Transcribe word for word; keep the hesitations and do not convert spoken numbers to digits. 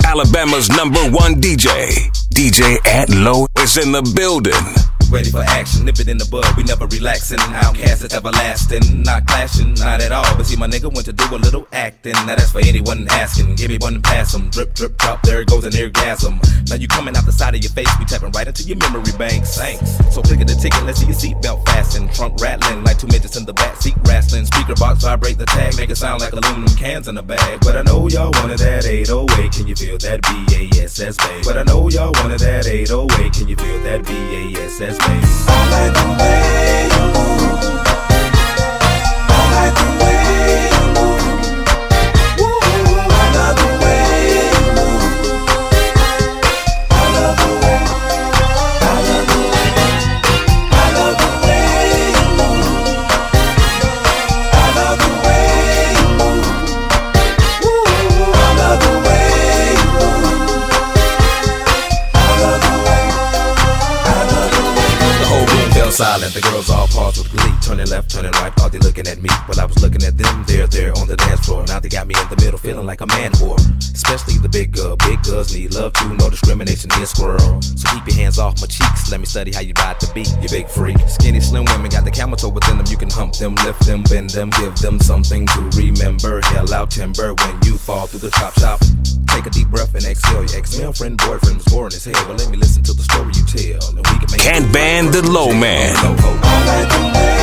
Alabama's number one D J. D J Atlow is in the building. Ready for action, nip it in the bud, we never relaxing. Outcast is everlasting, not clashing, not at all. But see, my nigga went to do a little acting. Now that's for anyone asking. Give me one and pass 'em. Drip, drip, drop, there it goes an orgasm. Now you coming out the side of your face, we tapping right into your memory banks. Thanks. So click at the ticket, let's see your seatbelt fasten. Trunk rattling like two midgets in the back seat wrestling. Speaker box vibrate the tag, make it sound like aluminum cans in the bag. But I know y'all wanted that eight oh eight, can you feel that B A S S bass? But I know y'all wanted that eight oh eight, can you feel that B A S S bass? I like the way you move. I like the way you move. Woo, I love the way you move. I love the way, I love the way, I love the way you move. I love the way you move. Woo, I love the way you move. I love the way, I love the way. The whole room fell silent, the girls all paused with glee. Turning left, turning right, thought they looking at me. While I was looking at them, they're there on the dance floor. Now they got me in the middle, feeling like a man whore. Especially the big girl, big girls need love too. No discrimination here, squirrel. So keep your hands off my cheeks, let me study how you ride the beat, you big freak. Skinny, slim women got the camel toe within them. You can hump them, lift them, bend them, give them something to remember. Hell out timber when you fall through the chop shop. Take a deep breath and exhale. Your ex-girlfriend, boyfriend was boring as hell. Well, let me listen to the story you tell, and we can make Can't ban the low man. All like the way